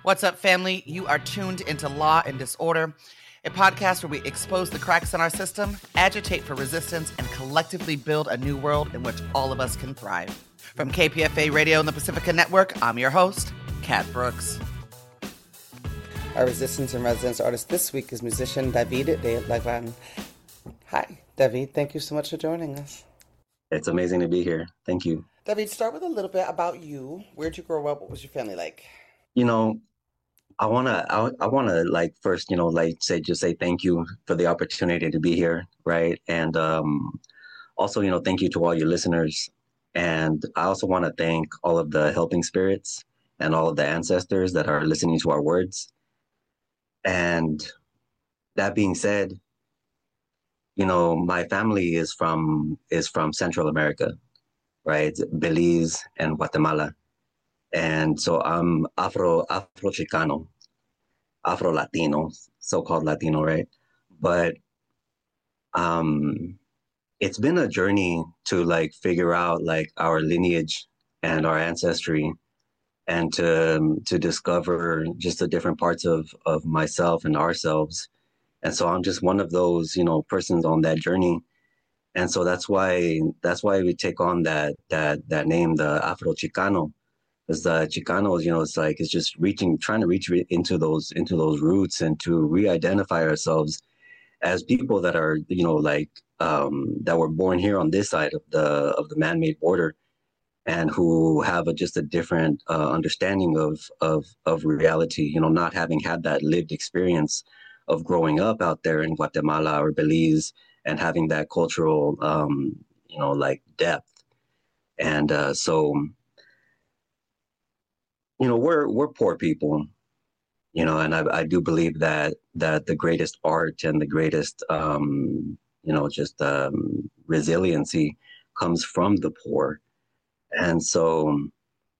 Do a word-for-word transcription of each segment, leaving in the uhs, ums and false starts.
What's up, family? You are tuned into Law and Disorder, a podcast where we expose the cracks in our system, agitate for resistance, and collectively build a new world in which all of us can thrive. From K P F A Radio and the Pacifica Network, I'm your host, Kat Brooks. Our Resistance and Residence artist this week is musician David de Lagran. Hi, David. Thank you so much for joining us. It's amazing to be here. Thank you. David, start with a little bit about you. Where'd you grow up? What was your family like? You know, I wanna, I, I wanna like first, you know, like say, just say thank you for the opportunity to be here, right? And um, also, you know, thank you to all your listeners. And I also want to thank all of the helping spirits and all of the ancestors that are listening to our words. And that being said, you know, my family is from is from Central America, right? Belize and Guatemala. And so I'm Afro Afro Chicano, Afro Latino, so-called Latino, right? But um, it's been a journey to like figure out like our lineage and our ancestry, and to to discover just the different parts of of myself and ourselves. And so I'm just one of those, you know, persons on that journey. And so that's why that's why we take on that that that name, the Afro Chicano. Because the Chicanos, you know, it's like it's just reaching, trying to reach into those into those roots and to re-identify ourselves as people that are, you know, like um, that were born here on this side of the of the man-made border, and who have a, just a different uh, understanding of of of reality. You know, not having had that lived experience of growing up out there in Guatemala or Belize and having that cultural, um, you know, like depth. And uh, so. You know, we're we're poor people, you know, and I, I do believe that that the greatest art and the greatest, um, you know, just um, resiliency comes from the poor. And so,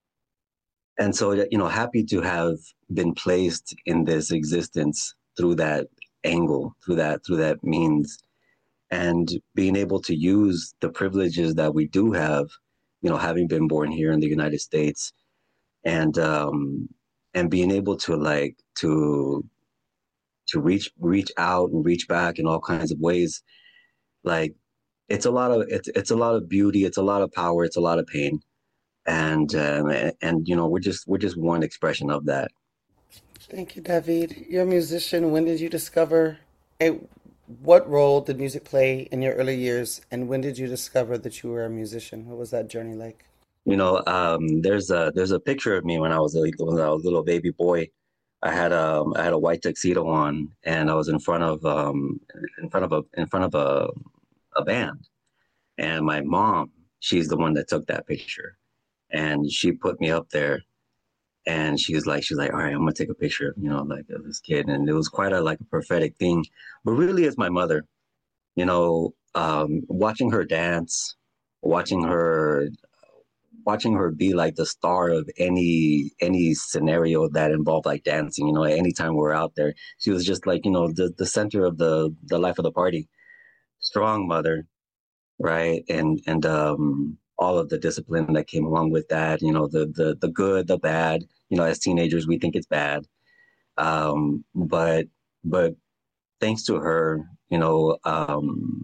and so, you know, happy to have been placed in this existence through that angle, through that, through that means, and being able to use the privileges that we do have, you know, having been born here in the United States. And um, and being able to like to to reach reach out and reach back in all kinds of ways, like it's a lot of it's it's a lot of beauty, it's a lot of power, it's a lot of pain, and um, and, and you know we're just we're just one expression of that. Thank you, David. You're a musician. When did you discover a what role did music play in your early years, and when did you discover that you were a musician? What was that journey like? You know, um, there's a there's a picture of me when I was a when I was a little baby boy. I had a I had a white tuxedo on, and I was in front of um in front of a in front of a a band. And my mom, she's the one that took that picture, and she put me up there. And she was like, she's like, all right, I'm gonna take a picture of, you know, like of this kid. And it was quite a like a prophetic thing, but really, it's my mother. You know, um, watching her dance, watching her watching her be like the star of any any scenario that involved like dancing. You know, anytime we were out there, she was just like, you know, the the center of the the life of the party. Strong mother, right? And and um all of the discipline that came along with that, you know, the the the good, the bad. You know, as teenagers we think it's bad. Um but but thanks to her, you know, um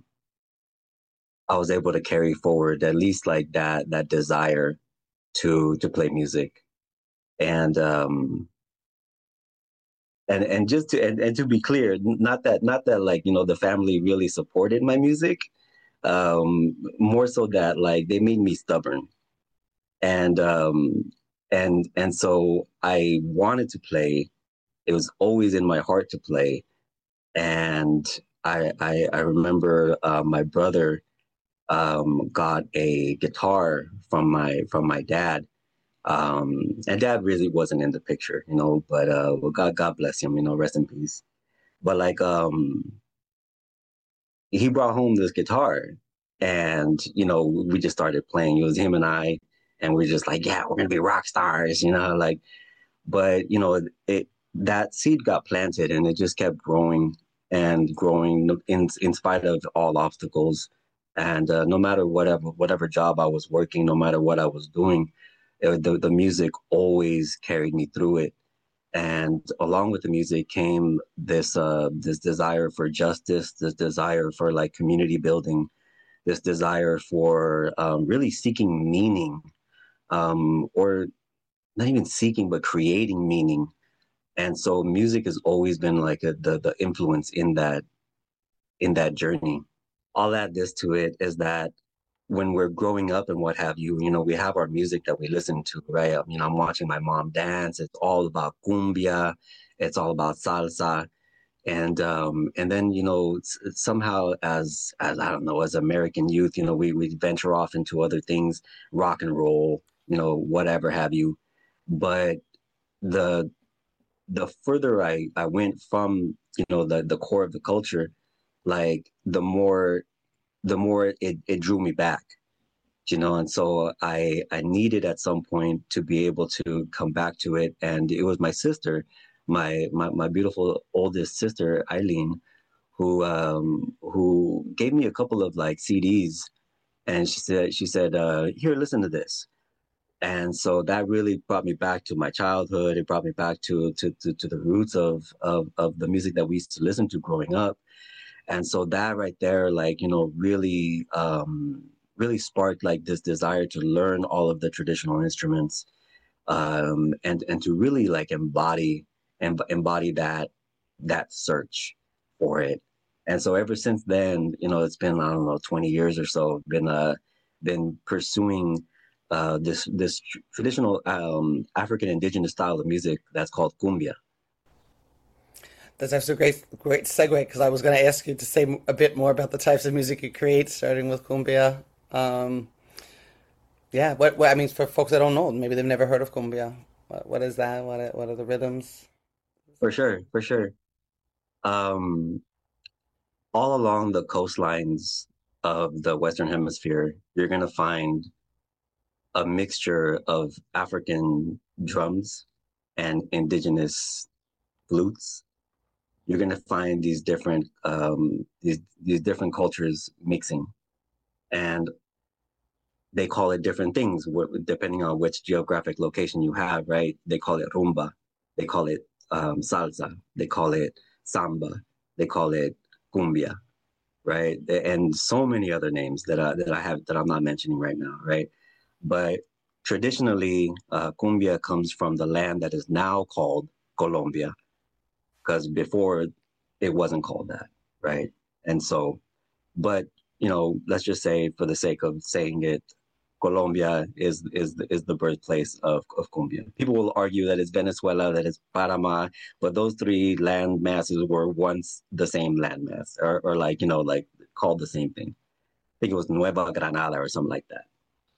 I was able to carry forward at least like that that desire to to play music. And um and and just to and, and to be clear, not that not that like, you know, the family really supported my music, um more so that like they made me stubborn. And um and and so I wanted to play. It was always in my heart to play. And i i, I remember uh, my brother um got a guitar from my from my dad. Um and dad really wasn't in the picture, you know, but uh well, god god bless him, you know, rest in peace. But like um he brought home this guitar, and you know we just started playing. It was him and I, and we are just like, yeah, we're gonna be rock stars, you know, like. But you know, it that seed got planted, and it just kept growing and growing in in spite of all obstacles. And uh, no matter whatever whatever job I was working, no matter what I was doing, it, the the music always carried me through it. And along with the music came this uh, this desire for justice, this desire for like community building, this desire for um, really seeking meaning, um, or not even seeking, but creating meaning. And so music has always been like a, the the influence in that in that journey. I'll add this to it is that when we're growing up and what have you, you know, we have our music that we listen to, right? You know, I'm watching my mom dance. It's all about cumbia. It's all about salsa. And um, and then, you know, somehow as as I don't know, as American youth, you know, we we venture off into other things, rock and roll, you know, whatever have you. But the the further I I went from, you know, the the core of the culture, like the more the more it it drew me back, you know. And so I I needed at some point to be able to come back to it. And it was my sister, my my, my beautiful oldest sister, Eileen, who um who gave me a couple of like C Ds, and she said she said, uh, here, listen to this. And so that really brought me back to my childhood. It brought me back to to to, to the roots of, of of the music that we used to listen to growing up. And so that right there, like, you know, really um really sparked like this desire to learn all of the traditional instruments, um and and to really like embody and embody that that search for it. And so ever since then, you know, it's been, I don't know, twenty years or so, been uh been pursuing uh this this tr- traditional um African indigenous style of music that's called cumbia. That's actually a great, great segue because I was going to ask you to say a bit more about the types of music you create, starting with cumbia. Um, yeah, what, what I mean for folks that don't know, maybe they've never heard of cumbia. What, what is that? What are, what are the rhythms? For sure, for sure. Um all along the coastlines of the Western Hemisphere, you're going to find a mixture of African drums and indigenous flutes. You're going to find these different um, these these different cultures mixing, and they call it different things depending on which geographic location you have. Right? They call it rumba, they call it um, salsa, they call it samba, they call it cumbia, right? And so many other names that I, that I have that I'm not mentioning right now, right? But traditionally, uh, cumbia comes from the land that is now called Colombia, because before it wasn't called that, right? And so, but you know, let's just say for the sake of saying it, Colombia is is is the birthplace of, of cumbia. People will argue that it's Venezuela, that it's Panama, but those three land masses were once the same land mass, or, or like, you know, like called the same thing. I think it was Nueva Granada or something like that.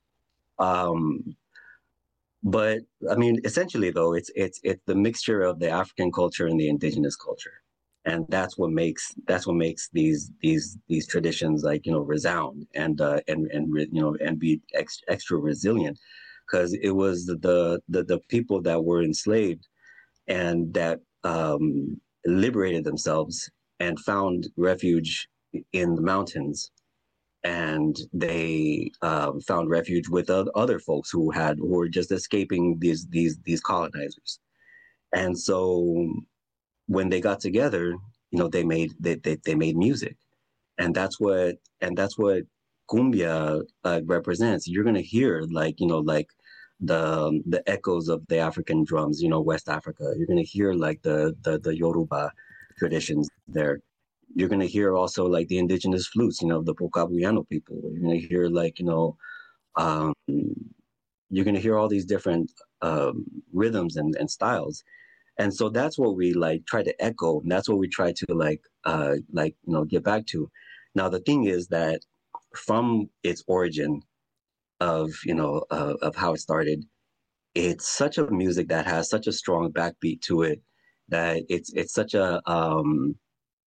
Um, but I mean, essentially though, it's it's it's the mixture of the African culture and the indigenous culture, and that's what makes that's what makes these these these traditions, like, you know, resound and uh, and and you know, and be ex- extra resilient, because it was the, the the people that were enslaved and that um, liberated themselves and found refuge in the mountains, and they um, found refuge with other folks who had who were just escaping these these these colonizers. And so when they got together, you know, they made they they, they made music, and that's what and that's what cumbia uh, represents. You're gonna hear, like, you know, like the the echoes of the African drums, you know, West Africa. You're gonna hear like the the, the Yoruba traditions there. You're gonna hear also like the indigenous flutes, you know, the Pocabuyano people. You're gonna hear, like, you know, um, you're gonna hear all these different um, rhythms and, and styles. And so that's what we like try to echo, and that's what we try to like uh like you know, get back to. Now the thing is that from its origin of, you know, uh, of how it started, it's such a music that has such a strong backbeat to it, that it's it's such a um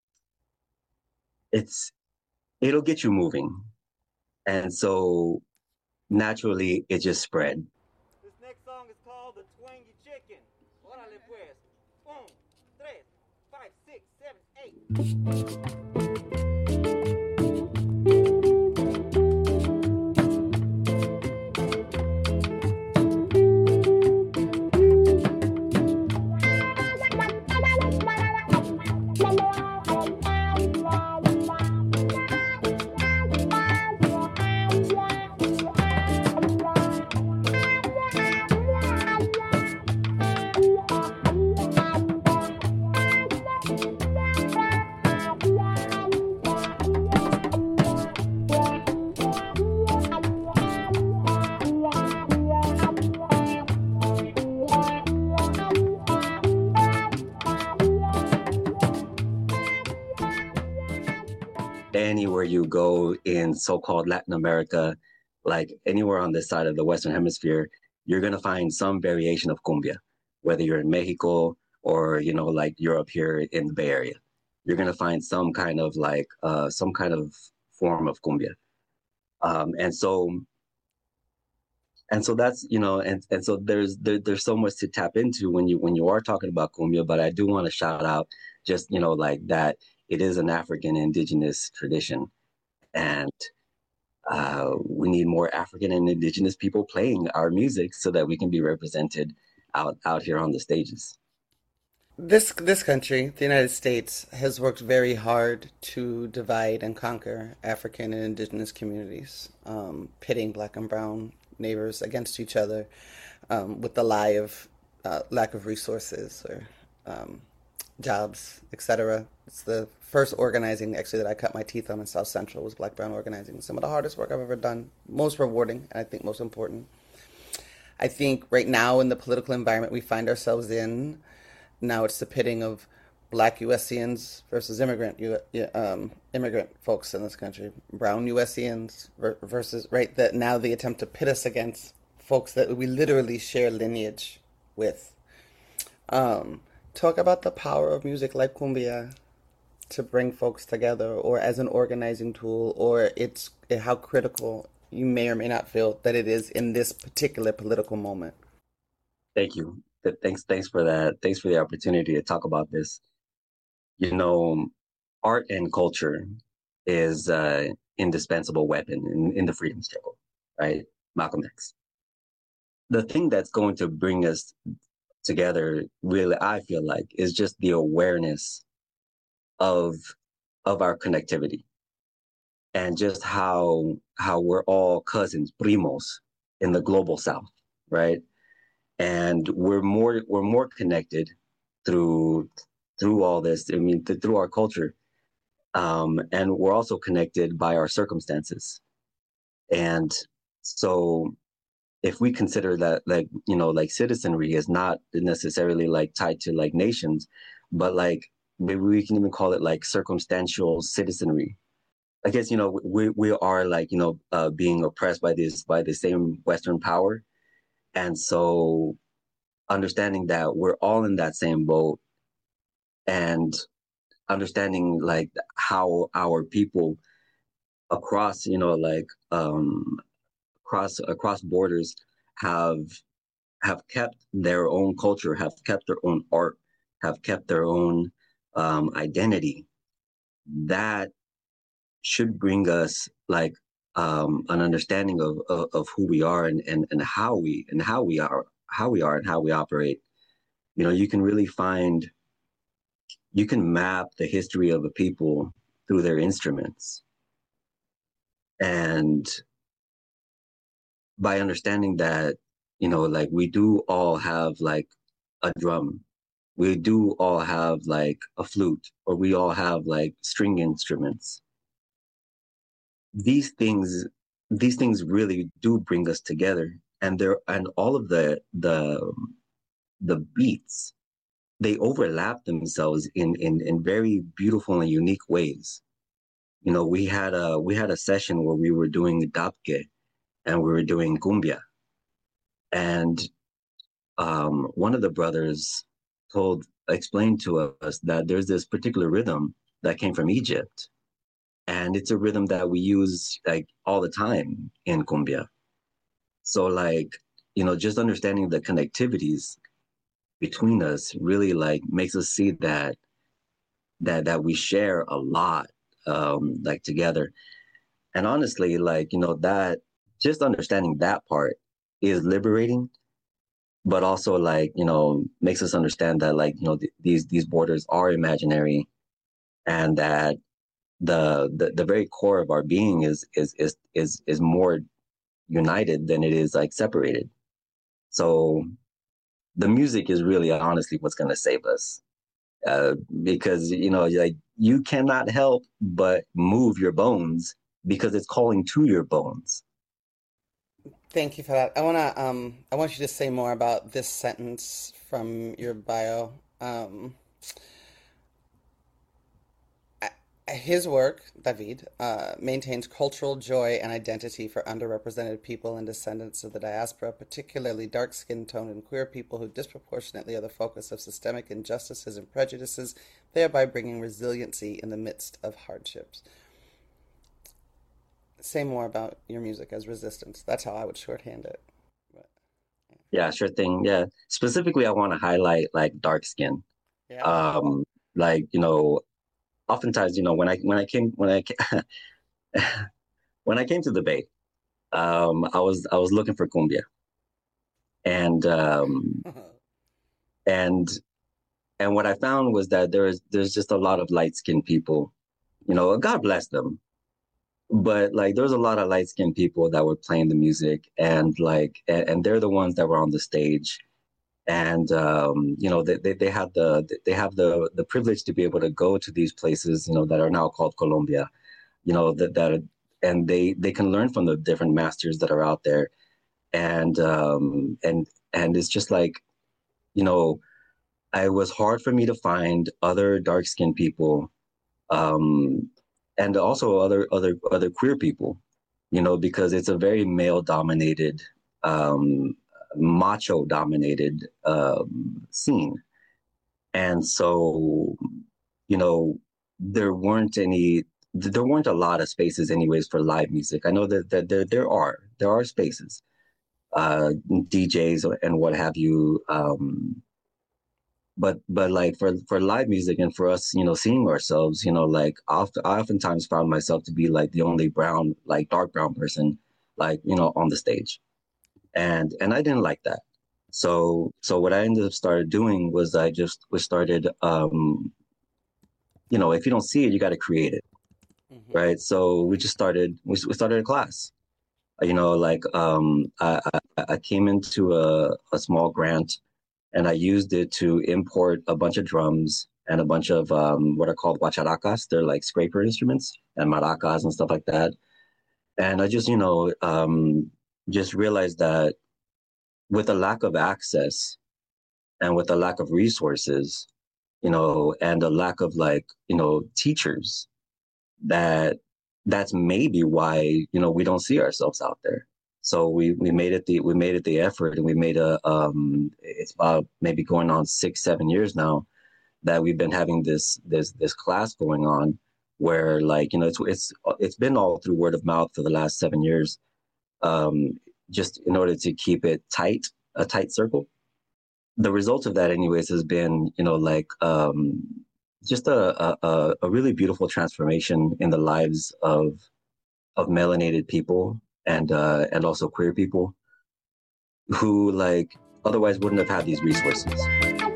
it's it'll get you moving. And so naturally it just spread. This next song is called The Twangy Chicken. Órale pues. Un, tres, five, six, seven, eight. anywhere you go in so-called Latin America, like anywhere on this side of the Western Hemisphere, you're going to find some variation of cumbia, whether you're in Mexico or, you know, like Europe here in the Bay Area. You're going to find some kind of like, uh, some kind of form of cumbia. Um, and so, and so that's, you know, and, and so there's, there, there's so much to tap into when you, when you are talking about cumbia, but I do want to shout out just, you know, like that it is an African indigenous tradition. And uh, we need more African and indigenous people playing our music so that we can be represented out, out here on the stages. This this country, the United States, has worked very hard to divide and conquer African and indigenous communities, um, pitting black and brown neighbors against each other, um, with the lie of uh, lack of resources or um, jobs, et cetera. It's the first organizing actually that I cut my teeth on in South Central was black brown organizing. Some of the hardest work I've ever done, most rewarding, and I think most important. I think right now in the political environment we find ourselves in, now it's the pitting of black USians versus immigrant um, immigrant folks in this country, brown USians versus, right, that now the attempt to pit us against folks that we literally share lineage with. Um, talk about the power of music like cumbia to bring folks together, or as an organizing tool, or it's how critical you may or may not feel that it is in this particular political moment. Thank you. Thanks, thanks for that. Thanks for the opportunity to talk about this. You know, art and culture is an indispensable weapon in, in the freedom struggle, right? Malcolm X. The thing that's going to bring us together, really, I feel like, is just the awareness of of our connectivity and just how how we're all cousins, primos, in the global South, right? And we're more we're more connected through through all this. I mean, th- through our culture, um, and we're also connected by our circumstances. And so, if we consider that, like, you know, like citizenry is not necessarily like tied to like nations, but like maybe we can even call it like circumstantial citizenry. I guess, you know, we we are like, you know, uh, being oppressed by this by the same Western power, and so understanding that we're all in that same boat, and understanding like how our people across, you know, like um across across borders have have kept their own culture, have kept their own art, have kept their own um identity. That should bring us like um an understanding of of, of who we are, and, and and how we and how we are how we are and how we operate. You know, you can really find you can map the history of a people through their instruments. And by understanding that, you know, like we do all have like a drum, we do all have like a flute, or we all have like string instruments. These things, these things really do bring us together. And there, and all of the the the beats, they overlap themselves in in in very beautiful and unique ways. You know, we had a we had a session where we were doing dapke and we were doing cumbia, and um, one of the brothers told explained to us that there's this particular rhythm that came from Egypt, and it's a rhythm that we use like all the time in cumbia. So like, you know, just understanding the connectivities between us really like makes us see that that that we share a lot, um, like together. And honestly, like, you know, that just understanding that part is liberating, but also like, you know, makes us understand that like, you know, th- these these borders are imaginary, and that the, the the very core of our being is is is is is more united than it is like separated. So the music is really honestly what's going to save us, uh, because, you know, like you cannot help but move your bones because it's calling to your bones. Thank you for that. I wanna um I want you to say more about this sentence from your bio. Um, I, His work, David, uh, maintains cultural joy and identity for underrepresented people and descendants of the diaspora, particularly dark skin toned and queer people who disproportionately are the focus of systemic injustices and prejudices, thereby bringing resiliency in the midst of hardships. Say more about your music as resistance. That's how I would shorthand it. But, Yeah, sure thing. Yeah. Specifically, I want to highlight like dark skin. yeah. Um, like, you know, oftentimes, you know, when I when I came when I ca- when I came to the Bay, um, I was I was looking for cumbia, and um, and and what I found was that there is there's just a lot of light skinned people. You know, God bless them, but like there's a lot of light skinned people that were playing the music, and like and, and they're the ones that were on the stage, and um, you know they, they they have the they have the the privilege to be able to go to these places, you know, that are now called Colombia, you know, that that and they they can learn from the different masters that are out there, and um, and and it's just like, you know, it was hard for me to find other dark skinned people, um, and also other other other queer people, you know, because it's a very male dominated, um, macho dominated um, scene, and so, you know, there weren't any there weren't a lot of spaces anyways for live music. I know that, that there there are there are spaces, uh, D Js and what have you. Um, but but like for for live music and for us, you know, seeing ourselves, you know, like oft, I oftentimes found myself to be like the only brown, like dark brown person, like, you know, on the stage, and and I didn't like that. So so what I ended up started doing was I just was started, um, you know, if you don't see it, you got to create it, Mm-hmm. right? So we just started we, we started a class. You know, like um, I, I I came into a a small grant, and I used it to import a bunch of drums and a bunch of um, what are called guacharacas. They're like scraper instruments, and maracas and stuff like that. And I just, you know, um, just realized that with a lack of access and with a lack of resources, you know, and a lack of like, you know, teachers, that that's maybe why, you know, we don't see ourselves out there. So we we made it the we made it the effort, and we made a um it's about maybe going on six seven years now that we've been having this this this class going on, where like, you know, it's it's it's been all through word of mouth for the last seven years, um just in order to keep it tight, a tight circle. The result of that anyways has been, you know, like um just a a, a really beautiful transformation in the lives of of melanated people, and uh and also queer people who like otherwise wouldn't have had these resources.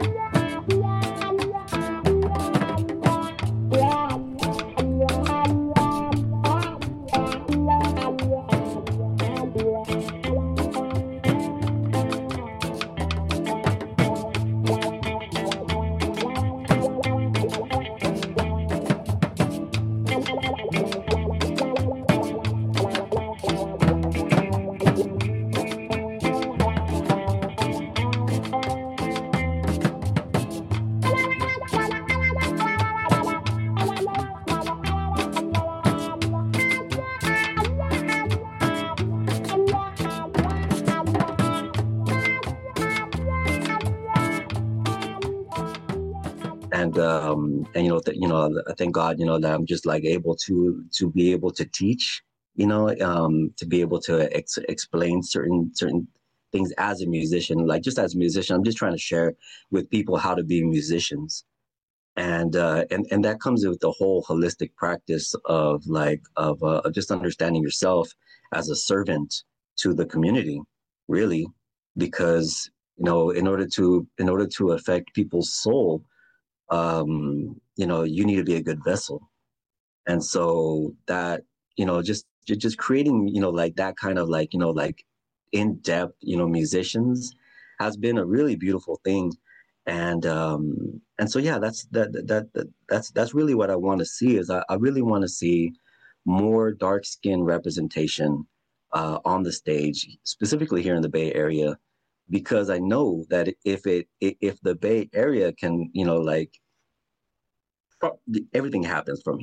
And um and you know th- you know I thank God, you know, that I'm just like able to to be able to teach, you know, um to be able to ex- explain certain certain things as a musician. Like just as a musician, I'm just trying to share with people how to be musicians, and uh and and that comes with the whole holistic practice of like of, uh, of just understanding yourself as a servant to the community, really, because, you know, in order to in order to affect people's soul, um, you know, you need to be a good vessel. And so that, you know, just just creating, you know, like that kind of like, you know, like in depth, you know, musicians has been a really beautiful thing. And um, and so yeah, that's that that, that that's that's really what I want to see. Is I, I really want to see more dark skin representation uh, on the stage, specifically here in the Bay Area, because I know that if it if the Bay Area can, you know, like everything happens from here,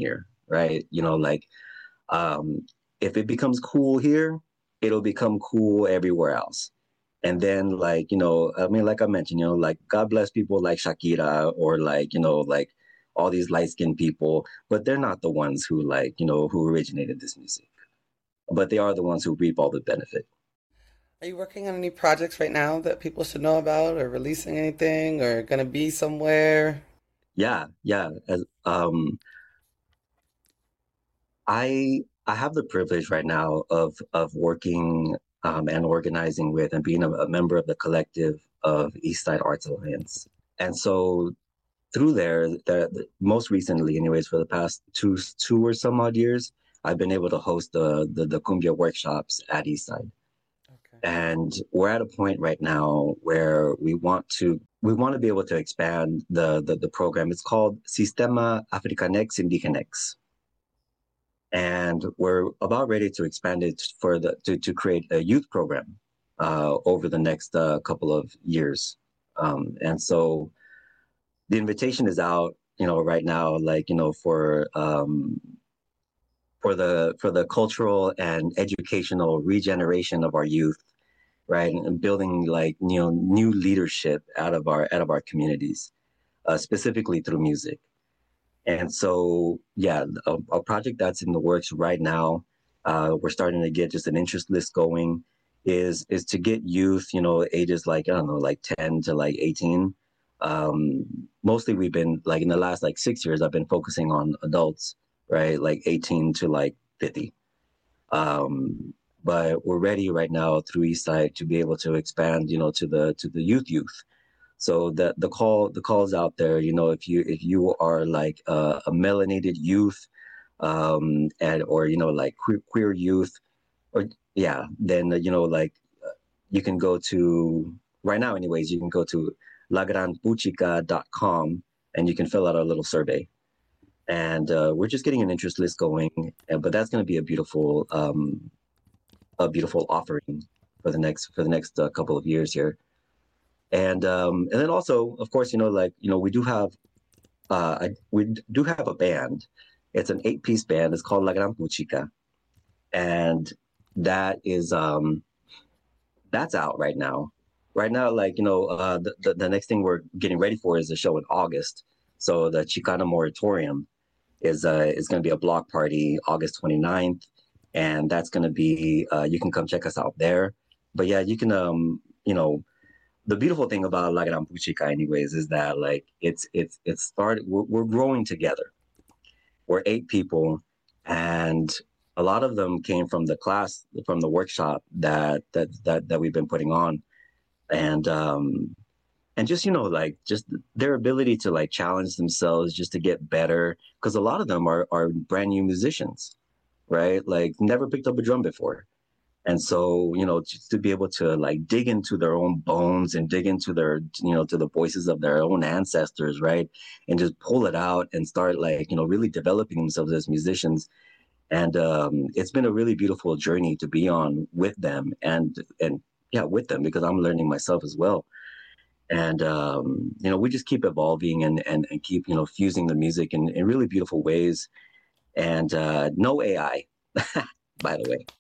right? You know, like um, if it becomes cool here, it'll become cool everywhere else. And then like, you know, I mean, like I mentioned, you know, like God bless people like Shakira or like, you know, like all these light skinned people, but they're not the ones who like, you know, who originated this music. But they are the ones who reap all the benefit. Are you working on any projects right now that people should know about, or releasing anything, or gonna be somewhere? Yeah, yeah. As, um, I I have the privilege right now of of working um, and organizing with and being a, a member of the collective of East Side Arts Alliance. And so through there, the, the, most recently, anyways, for the past two two or some odd years, I've been able to host the the, the cumbia workshops at Eastside. Okay. And we're at a point right now where we want to we want to be able to expand the the, the program. It's called Sistema Africanex Indigenex, and we're about ready to expand it for the to to create a youth program uh, over the next uh, couple of years. Um, and so the invitation is out, you know, right now, like, you know, for um, for the for the cultural and educational regeneration of our youth, right, and building like you know new leadership out of our out of our communities, uh, specifically through music. And so, yeah, a, a project that's in the works right now, uh, we're starting to get just an interest list going, is is to get youth, you know, ages like I don't know, like ten to like eighteen. Um, mostly we've been like in the last like six years, I've been focusing on adults, right, like eighteen to like fifty. Um, but we're ready right now through Eastside to be able to expand, you know, to the to the youth youth. So the the call the calls out there, you know, if you if you are like a, a melanated youth, um, and or you know like queer, queer youth, or yeah, then uh, you know like uh, you can go to right now, anyways. You can go to la gran puchica dot com and you can fill out our little survey. And uh, we're just getting an interest list going, and, but that's going to be a beautiful um, a beautiful offering for the next for the next uh, couple of years here. And um, and then also, of course, you know, like you know, we do have uh, I, we do have a band. It's an eight-piece band. It's called La Gran Puchica, and that is um, that's out right now. Right now, like you know, uh, the, the the next thing we're getting ready for is a show in August. So the Chicana Moratorium is uh, is going to be a block party August twenty-ninth, and that's going to be uh, you can come check us out there. But yeah, you can um, you know the beautiful thing about La Gran Puchica, anyways, is that like it's it's it's started. We're, we're growing together. We're eight people, and a lot of them came from the class, from the workshop that that that that we've been putting on, and um, and just you know like just their ability to like challenge themselves just to get better, because a lot of them are are brand new musicians, right? Like never picked up a drum before. And so, you know, just to be able to like dig into their own bones and dig into their, you know, to the voices of their own ancestors, right? And just pull it out and start like, you know, really developing themselves as musicians. And um, it's been a really beautiful journey to be on with them and, and yeah, with them, because I'm learning myself as well. And, um, you know, we just keep evolving and, and, and keep, you know, fusing the music in, in really beautiful ways. And uh, no A I, by the way.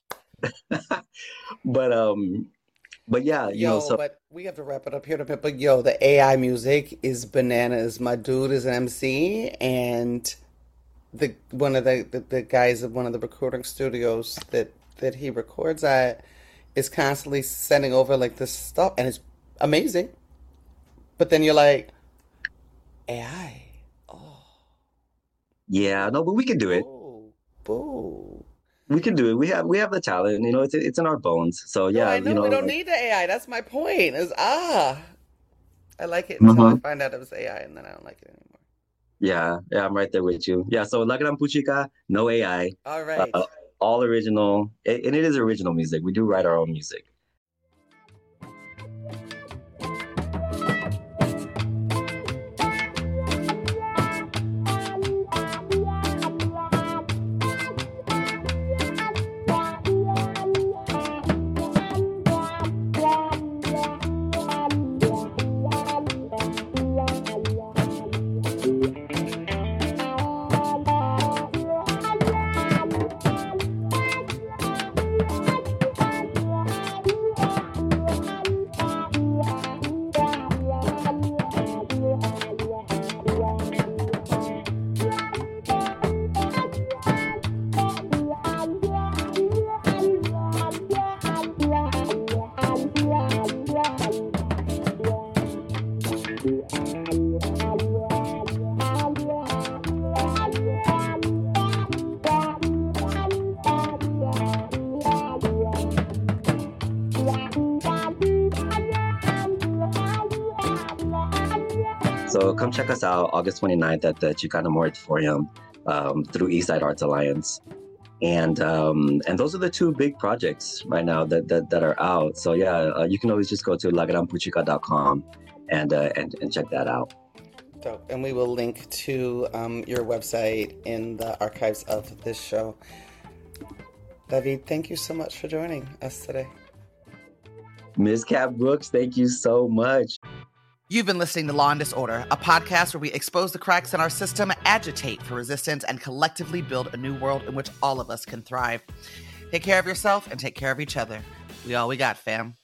but um but yeah you know Yo, so but we have to wrap it up here in a bit. But yo, the A I music is bananas. My dude is an M C, and the one of the, the, the guys of one of the recording studios that that he records at is constantly sending over like this stuff, and it's amazing. But then you're like, A I, oh, yeah, no, but we can do it. boo, boo. We can do it. We have we have the talent, you know, it's it's in our bones. So No, yeah, I you know know we don't like need the A I. That's my point. Is ah, I like it until I Mhm. find out it was A I, and then I don't like it anymore. Yeah, yeah, I'm right there with you. Yeah, so La Gran Puchica, no A I, All right. uh, all original, and it is original music. We do write our own music. So come check us out August twenty-ninth at the Chicano Moratorium um, through Eastside Arts Alliance. And um, and those are the two big projects right now that that, that are out. So yeah, uh, you can always just go to la gran puchica dot com and, uh, and and check that out. Dope. And we will link to um, your website in the archives of this show. David, thank you so much for joining us today. Miz Cat Brooks, thank you so much. You've been listening to Law and Disorder, a podcast where we expose the cracks in our system, agitate for resistance, and collectively build a new world in which all of us can thrive. Take care of yourself and take care of each other. We all we got, fam.